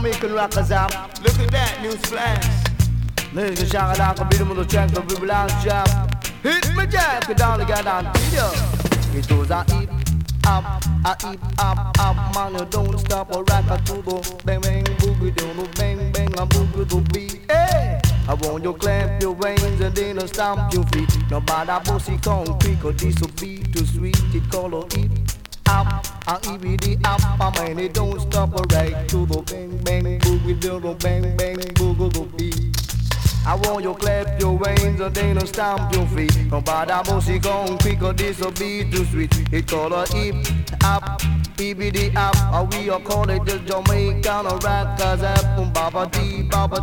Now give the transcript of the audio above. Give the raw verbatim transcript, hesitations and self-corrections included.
Jamaican rockers up. Look at that, news flash. Ladies and gentlemen, I can be the middle check of the last job. Hit me jack, down the guy down video. It goes I eat up, I eat up, up, man, you don't stop or rock a to the bang bang boogie down, bang bang a boogie to beat. Hey, I want you clap your wings and then I stomp your feet. No matter bossy concrete, cause this will be too sweet. It call or eat up, I eat it up, I man, it don't stop or right to the bang bang boogie down, bang bang boogie to beat. I want you clap your wings and then I stomp your feet. No bother bossy concrete, cause this will be too sweet. It call a hip up, E B D up, or we all call it the Jamaican rockers up, Baba D, Baba